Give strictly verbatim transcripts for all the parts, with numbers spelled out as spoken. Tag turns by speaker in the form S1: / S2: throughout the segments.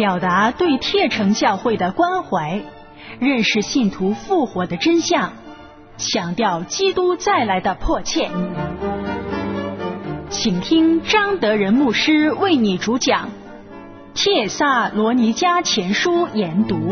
S1: 表达对帖城教会的关怀，认识信徒复活的真相，强调基督再来的迫切。请听张德仁牧师为你主讲《帖撒罗尼迦前书》研读。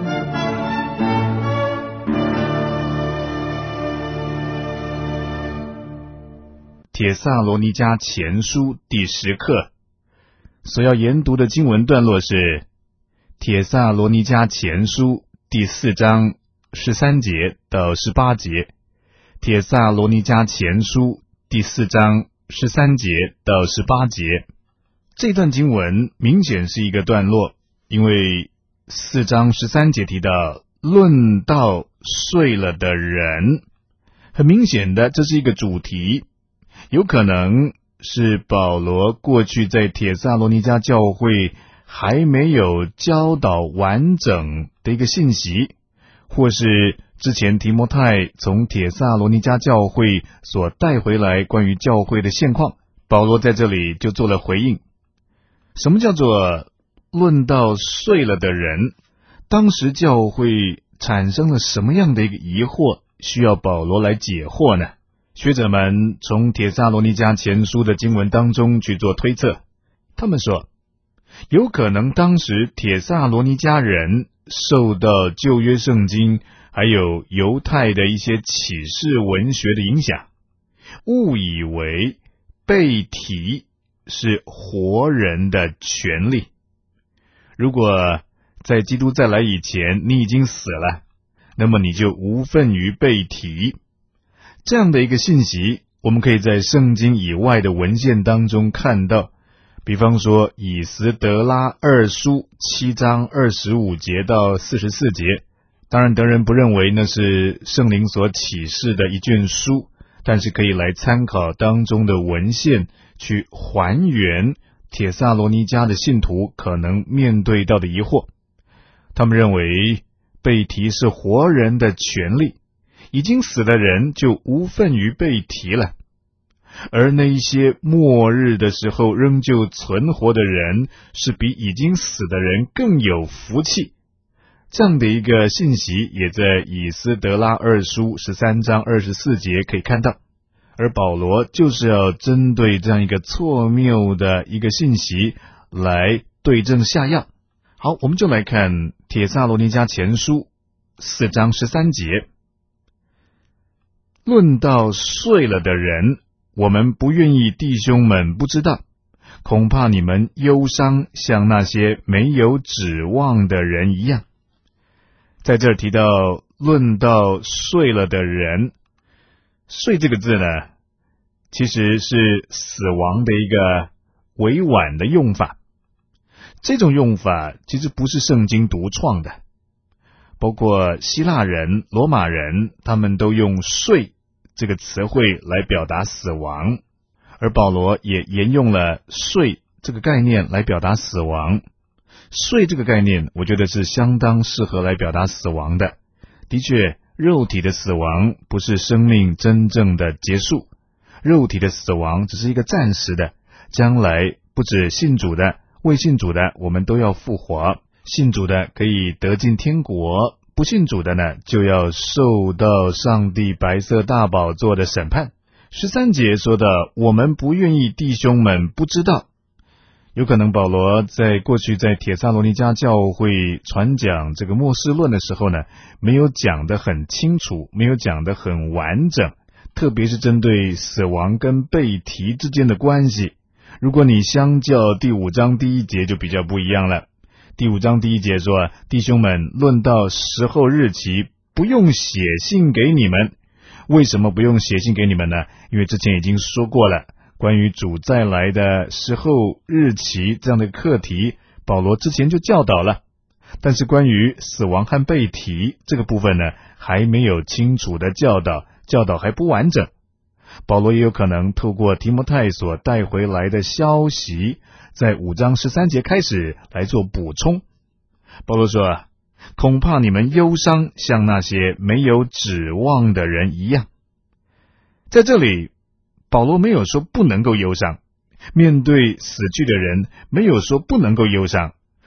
S2: 帖撒罗尼迦前书第十课所要研读的经文段落是帖撒罗尼迦前书第四章十三节到十八节。帖撒罗尼迦前书第四章十三节到十八节。这段经文明显是一个段落，因为四章十三节提到论到睡了的人，很明显的这是一个主题，有可能是保罗过去在帖撒罗尼迦教会还没有教导完整的一个信息，或是之前提摩太从帖撒罗尼迦教会所带回来关于教会的现况，保罗在这里就做了回应。什么叫做论到睡了的人？当时教会产生了什么样的一个疑惑，需要保罗来解惑呢？学者们从帖撒罗尼迦前书的经文当中去做推测，他们说有可能当时帖撒罗尼迦人受到旧约圣经还有犹太的一些启示文学的影响，误以为被提是活人的权利。如果在基督再来以前你已经死了，那么你就无份于被提。这样的一个信息我们可以在圣经以外的文献当中看到，比方说以斯德拉二书七章二十五节到四十四节。当然德仁不认为那是圣灵所启示的一卷书，但是可以来参考当中的文献，去还原帖撒罗尼迦的信徒可能面对到的疑惑。他们认为被提是活人的权利，已经死的人就无份于被提了，而那一些末日的时候仍旧存活的人，是比已经死的人更有福气。这样的一个信息也在以斯德拉二书十三章二十四节可以看到，而保罗就是要针对这样一个错谬的一个信息来对症下药。好，我们就来看帖撒罗尼迦前书四章十三节。论到睡了的人，我们不愿意弟兄们不知道，恐怕你们忧伤像那些没有指望的人一样。在这儿提到论到睡了的人，睡这个字呢，其实是死亡的一个委婉的用法。这种用法其实不是圣经独创的，包括希腊人、罗马人，他们都用睡这个词汇来表达死亡，而保罗也沿用了睡这个概念来表达死亡。睡这个概念我觉得是相当适合来表达死亡的。的确，肉体的死亡不是生命真正的结束，肉体的死亡只是一个暂时的，将来不止信主的，未信主的我们都要复活，信主的可以得进天国，不信主的呢就要受到上帝白色大宝座的审判。十三节说到我们不愿意弟兄们不知道，有可能保罗在过去在帖撒罗尼迦教会传讲这个末世论的时候呢，没有讲得很清楚，没有讲得很完整，特别是针对死亡跟被提之间的关系。如果你相较第五章第一节就比较不一样了。第五章第一节说，弟兄们，论到时候日期，不用写信给你们。为什么不用写信给你们呢？因为之前已经说过了，关于主再来的时候日期这样的课题，保罗之前就教导了，但是关于死亡和被提这个部分呢，还没有清楚的教导，教导还不完整。保罗也有可能透过提摩太所带回来的消息，在五章十三节开始来做补充。保罗说，恐怕你们忧伤像那些没有指望的人一样。在这里保罗没有说不能够忧伤，面对死去的人没有说不能够忧伤，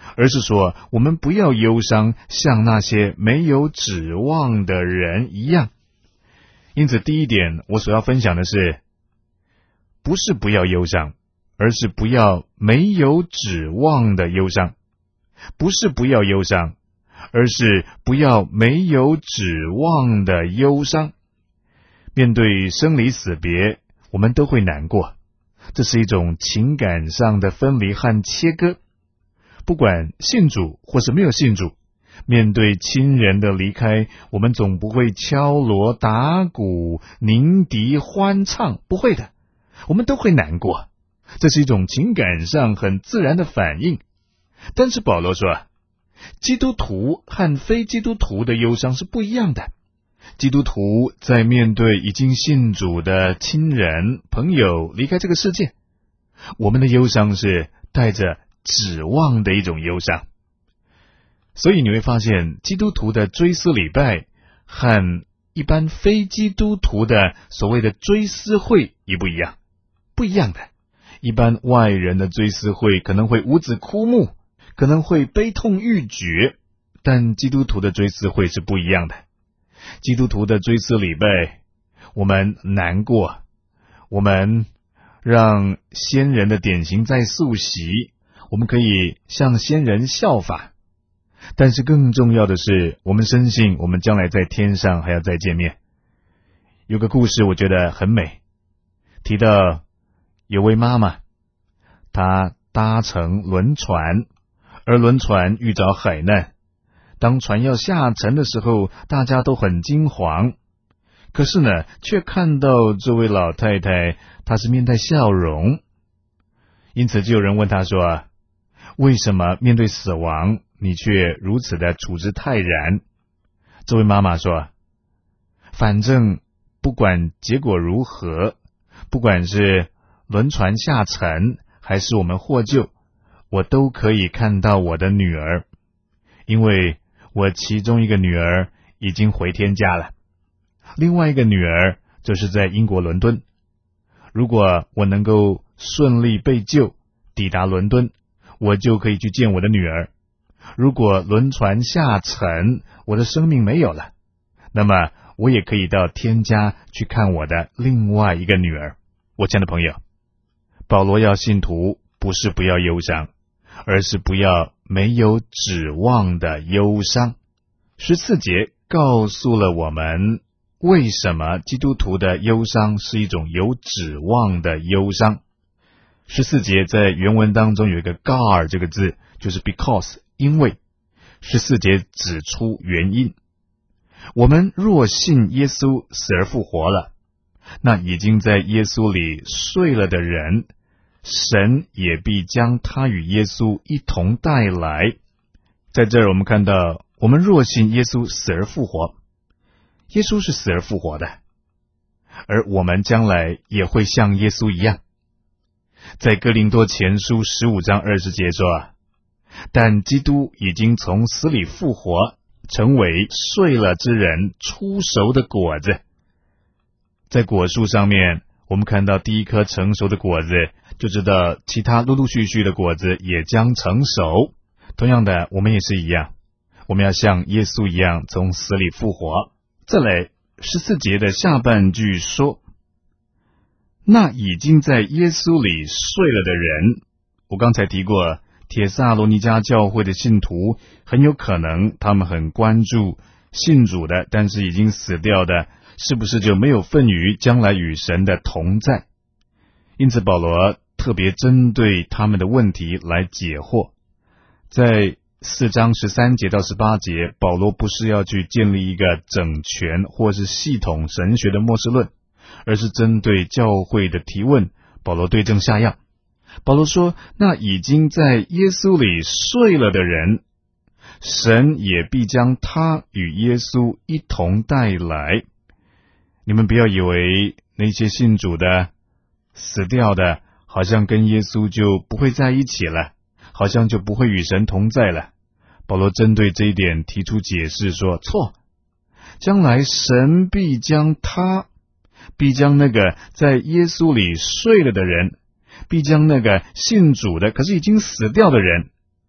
S2: 而是说我们不要忧伤，像那些没有指望的人一样。因此第一点我所要分享的是，不是不要忧伤，而是不要没有指望的忧伤。不是不要忧伤，而是不要没有指望的忧伤。面对生离死别，我们都会难过，这是一种情感上的分离和切割。不管信主或是没有信主，面对亲人的离开，我们总不会敲锣打鼓、鸣笛欢唱，不会的，我们都会难过，这是一种情感上很自然的反应。但是保罗说，基督徒和非基督徒的忧伤是不一样的。基督徒在面对已经信主的亲人、朋友离开这个世界，我们的忧伤是带着指望的一种忧伤。所以你会发现，基督徒的追思礼拜和一般非基督徒的所谓的追思会也不一样，不一样的。一般外人的追思会可能会五子哭目，可能会悲痛欲绝，但基督徒的追思会是不一样的。基督徒的追思礼拜，我们难过，我们让先人的典型再溯习，我们可以向先人效法。但是更重要的是，我们深信我们将来在天上还要再见面。有个故事我觉得很美，提到有位妈妈，她搭乘轮船，而轮船遇着海难，当船要下沉的时候，大家都很惊惶。可是呢，却看到这位老太太，她是面带笑容。因此就有人问她说，为什么面对死亡，你却如此的处之泰然？这位妈妈说，反正不管结果如何，不管是轮船下沉，还是我们获救，我都可以看到我的女儿，因为我其中一个女儿已经回天家了，另外一个女儿就是在英国伦敦。如果我能够顺利被救，抵达伦敦，我就可以去见我的女儿。如果轮船下沉，我的生命没有了，那么我也可以到天家去看我的另外一个女儿。我亲爱的朋友，保罗要信徒不是不要忧伤，而是不要没有指望的忧伤。十四节告诉了我们，为什么基督徒的忧伤是一种有指望的忧伤。十四节在原文当中有一个 gar 这个字，就是 because 因为。十四节指出原因，我们若信耶稣死而复活了，那已经在耶稣里睡了的人，神也必将他与耶稣一同带来。在这儿我们看到，我们若信耶稣死而复活，耶稣是死而复活的，而我们将来也会像耶稣一样。在哥林多前书十五章二十节说，但基督已经从死里复活，成为睡了之人出熟的果子。在果树上面，我们看到第一颗成熟的果子，就知道其他陆陆续续的果子也将成熟。同样的，我们也是一样，我们要像耶稣一样从死里复活。再来，十四节的下半句说，那已经在耶稣里睡了的人，我刚才提过，帖撒罗尼迦教会的信徒很有可能他们很关注信主的，但是已经死掉的，是不是就没有份于将来与神的同在？因此保罗特别针对他们的问题来解惑。在四章十三节到十八节，保罗不是要去建立一个整全或是系统神学的末世论，而是针对教会的提问，保罗对症下药。保罗说，那已经在耶稣里睡了的人，神也必将他与耶稣一同带来。你们不要以为那些信主的死掉的，好像跟耶稣就不会在一起了，好像就不会与神同在了。保罗针对这一点提出解释说，错，将来神必将他，必将那个在耶稣里睡了的人，必将那个信主的可是已经死掉的人，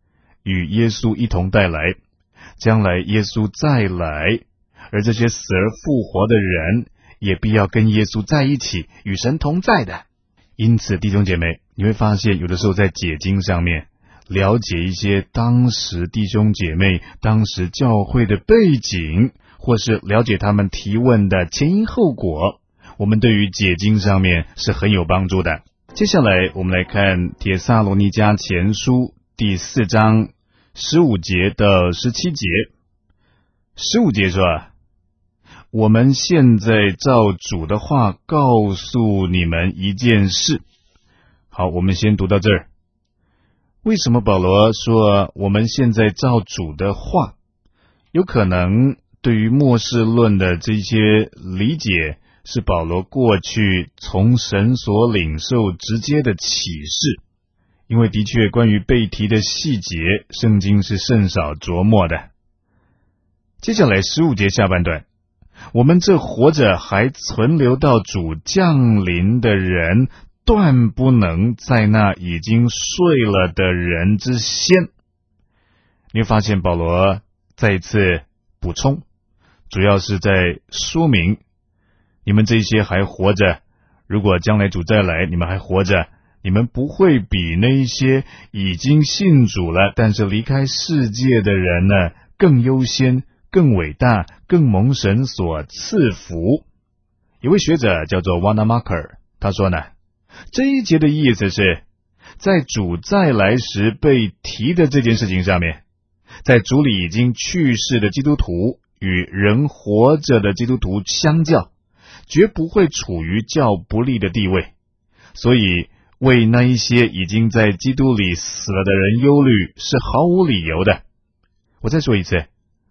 S2: 与耶稣一同带来，将来耶稣再来，而这些死而复活的人也必要跟耶稣在一起，与神同在的。因此弟兄姐妹，你会发现有的时候在解经上面了解一些当时弟兄姐妹当时教会的背景，或是了解他们提问的前因后果，我们对于解经上面是很有帮助的。接下来我们来看帖撒罗尼迦前书第四章十五节到十七节。十五节说，我们现在照主的话告诉你们一件事。好，我们先读到这儿。为什么保罗说我们现在照主的话？有可能对于末世论的这些理解，是保罗过去从神所领受直接的启示，因为的确关于被提的细节，圣经是甚少琢磨的。接下来十五节下半段，我们这活着还存留到主降临的人，断不能在那已经睡了的人之先。你会发现保罗再一次补充，主要是在说明你们这些还活着，如果将来主再来，你们还活着，你们不会比那一些已经信主了但是离开世界的人呢更优先、更伟大、更蒙神所赐福。有位学者叫做 Wanamaker， 他说呢，这一节的意思是，在主再来时被提的这件事情上面，在主里已经去世的基督徒与仍活着的基督徒相较，绝不会处于较不利的地位，所以为那一些已经在基督里死了的人忧虑是毫无理由的。我再说一次，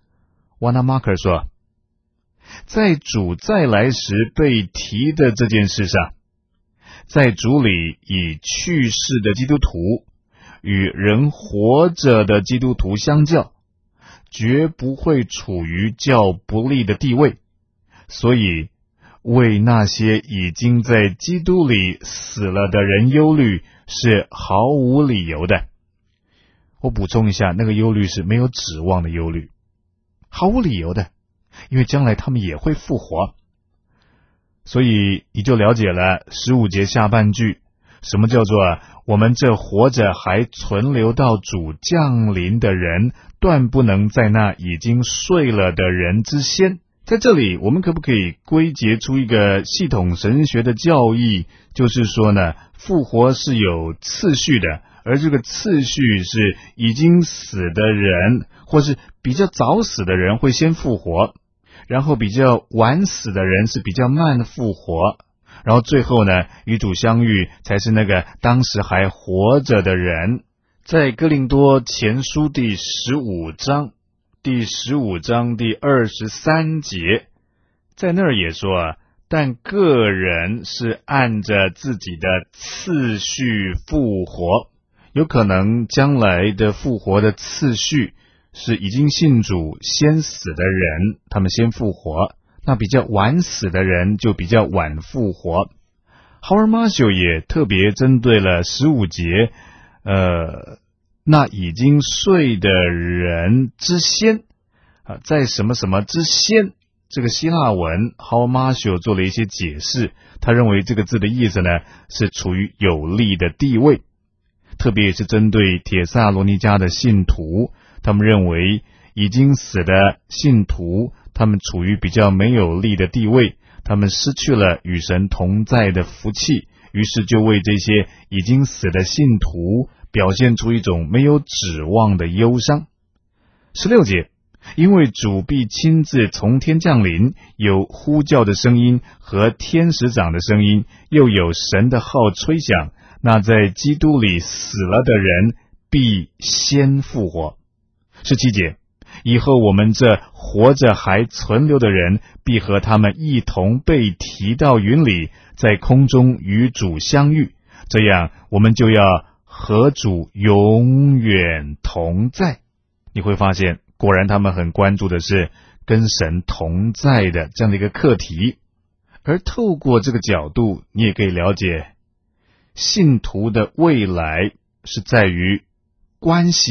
S2: Wanamaker 说，在主再来时被提的这件事上，在主里已去世的基督徒与仍活着的基督徒相较，绝不会处于较不利的地位，所以为那些已经在基督里死了的人忧虑是毫无理由的。我补充一下，那个忧虑是没有指望的忧虑，毫无理由的，因为将来他们也会复活。所以你就了解了十五节下半句，什么叫做我们这活着还存留到主降临的人，断不能在那已经睡了的人之先。在这里我们可不可以归结出一个系统神学的教义，就是说呢，复活是有次序的，而这个次序是已经死的人或是比较早死的人会先复活，然后比较晚死的人是比较慢复活，然后最后呢与主相遇才是那个当时还活着的人。在哥林多前书第十五章第十五章第二十三节，在那儿也说啊，但个人是按着自己的次序复活，有可能将来的复活的次序是已经信主先死的人，他们先复活，那比较晚死的人就比较晚复活。豪尔马修也特别针对了十五节，呃，那已经睡的人之先啊，在什么什么之先，这个希腊文豪尔马修做了一些解释，他认为这个字的意思呢是处于有利的地位，特别是针对帖撒罗尼迦的信徒，他们认为已经死的信徒，他们处于比较没有利的地位，他们失去了与神同在的福气，于是就为这些已经死的信徒表现出一种没有指望的忧伤。十六节，因为主必亲自从天降临，有呼叫的声音和天使长的声音，又有神的号吹响，那在基督里死了的人必先复活。十七节，以后我们这活着还存留的人，必和他们一同被提到云里，在空中与主相遇，这样我们就要和主永远同在。你会发现，果然他们很关注的是跟神同在的这样的一个课题，而透过这个角度，你也可以了解信徒的未来是在于关系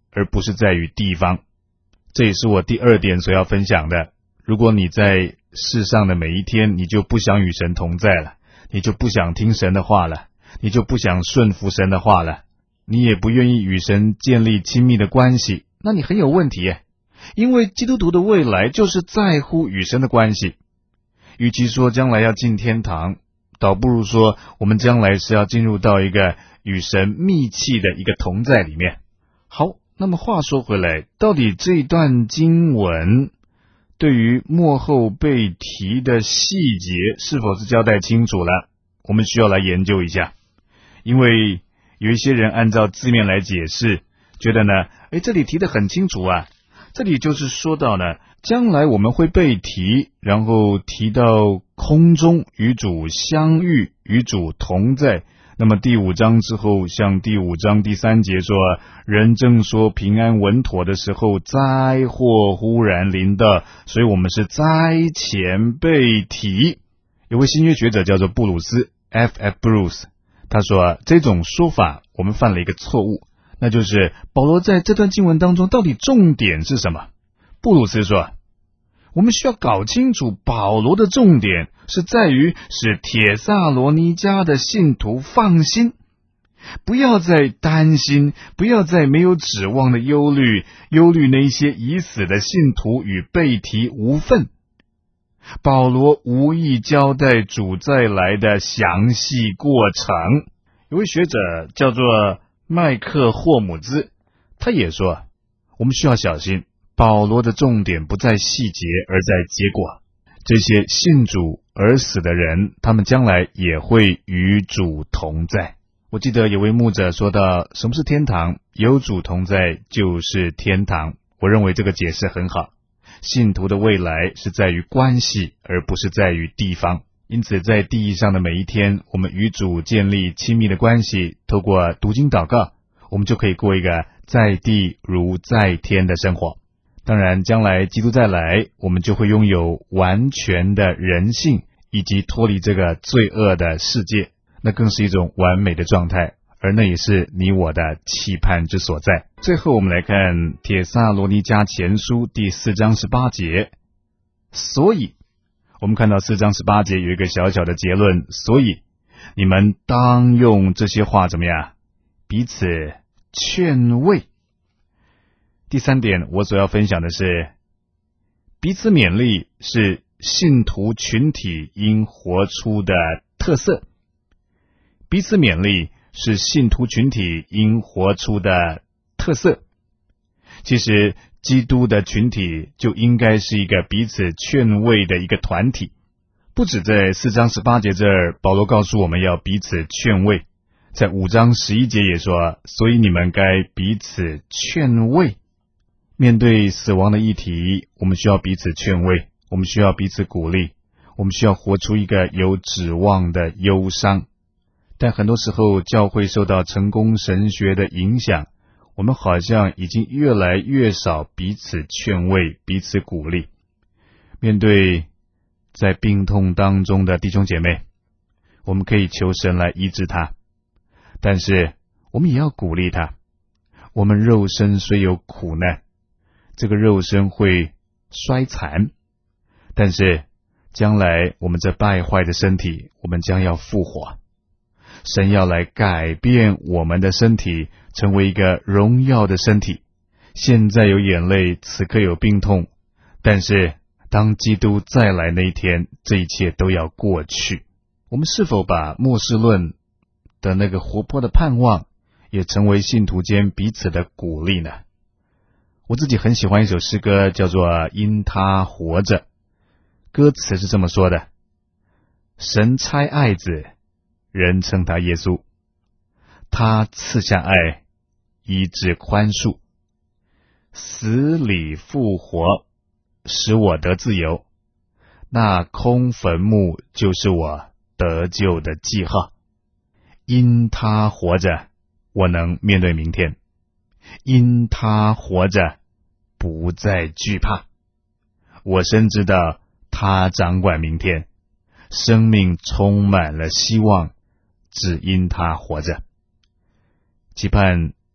S2: 而不是在于地方。这也是我第二点所要分享的。如果你在世上的每一天，你就不想与神同在了，你就不想听神的话了，你就不想顺服神的话了，你也不愿意与神建立亲密的关系，那你很有问题耶。因为基督徒的未来就是在乎与神的关系。与其说将来要进天堂，倒不如说我们将来是要进入到一个与神密契的一个同在里面。好，那么话说回来，到底这一段经文对于末后被提的细节是否是交代清楚了，我们需要来研究一下。因为有一些人按照字面来解释，觉得呢，诶，这里提得很清楚啊，这里就是说到呢，将来我们会被提，然后提到空中与主相遇，与主同在。那么第五章之后，像第五章第三节说，人正说平安稳妥的时候，灾祸忽然临到，所以我们是灾前被提。有位新约学者叫做布鲁斯 F F Bruce， 他说这种说法我们犯了一个错误，那就是保罗在这段经文当中到底重点是什么？布鲁斯说，我们需要搞清楚保罗的重点是在于使帖撒罗尼迦的信徒放心，不要再担心，不要再没有指望的忧虑，忧虑那些已死的信徒与被提无分。保罗无意交代主再来的详细过程。有位学者叫做麦克霍姆兹，他也说，我们需要小心，保罗的重点不在细节，而在结果。这些信主而死的人，他们将来也会与主同在。我记得有位牧者说到，什么是天堂？有主同在就是天堂。我认为这个解释很好。信徒的未来是在于关系，而不是在于地方。因此在地上的每一天，我们与主建立亲密的关系，透过读经祷告，我们就可以过一个在地如在天的生活。当然将来基督再来，我们就会拥有完全的人性，以及脱离这个罪恶的世界，那更是一种完美的状态，而那也是你我的期盼之所在。最后我们来看帖撒罗尼迦前书第四章十八节，所以我们看到四章十八节有一个小小的结论，所以你们当用这些话怎么样？彼此劝慰。第三点我所要分享的是，彼此勉励是信徒群体应活出的特色。彼此勉励是信徒群体应活出的特色。其实基督的群体就应该是一个彼此劝慰的一个团体。不止在四章十八节这儿，保罗告诉我们要彼此劝慰，在五章十一节也说，所以你们该彼此劝慰。面对死亡的议题，我们需要彼此劝慰，我们需要彼此鼓励，我们需要活出一个有指望的忧伤。但很多时候教会受到成功神学的影响，我们好像已经越来越少彼此劝慰，彼此鼓励。面对在病痛当中的弟兄姐妹，我们可以求神来医治他，但是我们也要鼓励他。我们肉身虽有苦难，这个肉身会衰残，但是将来我们这败坏的身体，我们将要复活。神要来改变我们的身体，成为一个荣耀的身体。现在有眼泪，此刻有病痛，但是当基督再来那一天，这一切都要过去。我们是否把末世论的那个活泼的盼望，也成为信徒间彼此的鼓励呢？我自己很喜欢一首诗歌，叫做《因他活着》。歌词是这么说的：神差爱子，人称他耶稣，他赐下爱，医治宽恕，死里复活，使我得自由。那空坟墓就是我得救的记号。因他活着，我能面对明天；因他活着，不再惧怕。我深知道他掌管明天，生命充满了希望，只因他活着。期盼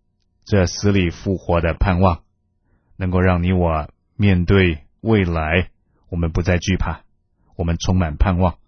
S2: 这死里复活的盼望，能够让你我面对未来，我们不再惧怕，我们充满盼望。